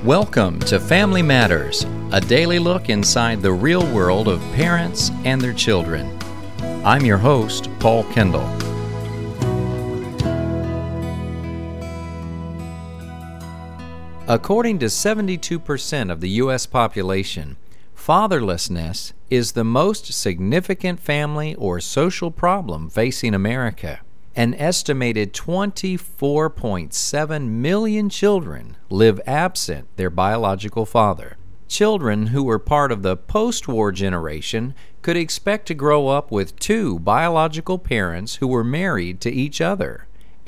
Welcome to Family Matters, a daily look inside the real world of parents and their children. I'm your host, Paul Kendall. According to 72% of the U.S. population, fatherlessness is the most significant family or social problem facing America. An estimated 24.7 million children live absent their biological father. Children who were part of the post-war generation could expect to grow up with two biological parents who were married to each other.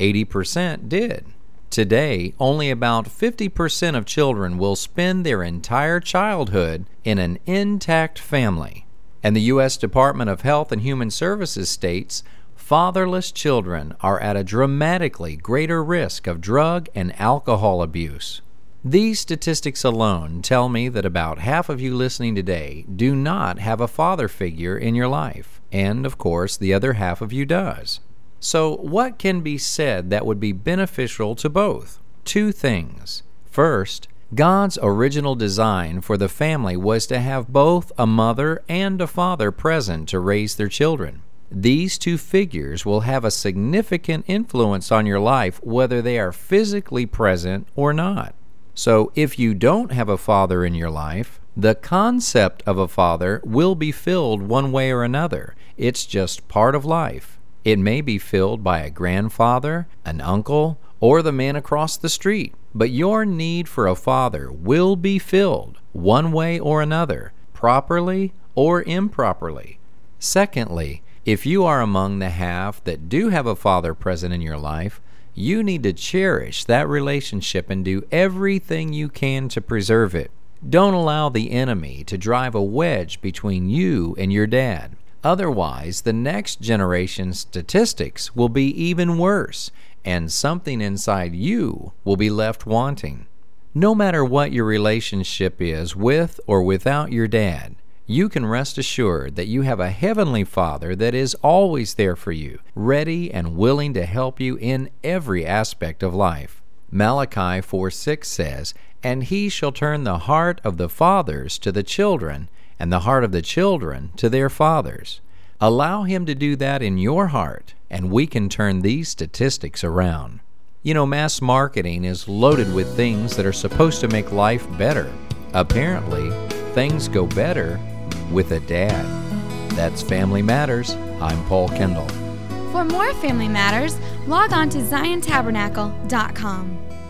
80% did. Today, only about 50% of children will spend their entire childhood in an intact family. And the U.S. Department of Health and Human Services states fatherless children are at a dramatically greater risk of drug and alcohol abuse. These statistics alone tell me that about half of you listening today do not have a father figure in your life, and of course the other half of you does. So what can be said that would be beneficial to both? Two things. First, God's original design for the family was to have both a mother and a father present to raise their children. These two figures will have a significant influence on your life whether they are physically present or not. So if you don't have a father in your life, the concept of a father will be filled one way or another. It's just part of life. It may be filled by a grandfather, an uncle, or the man across the street. But your need for a father will be filled one way or another, properly or improperly. Secondly, if you are among the half that do have a father present in your life, you need to cherish that relationship and do everything you can to preserve it. Don't allow the enemy to drive a wedge between you and your dad. Otherwise, the next generation's statistics will be even worse, and something inside you will be left wanting. No matter what your relationship is with or without your dad, you can rest assured that you have a heavenly Father that is always there for you, ready and willing to help you in every aspect of life. Malachi 4:6 says, "And he shall turn the heart of the fathers to the children, and the heart of the children to their fathers." Allow him to do that in your heart, and we can turn these statistics around. You know, mass marketing is loaded with things that are supposed to make life better. Apparently, things go better with a dad. That's Family Matters. I'm Paul Kendall. For more Family Matters, log on to ZionTabernacle.com.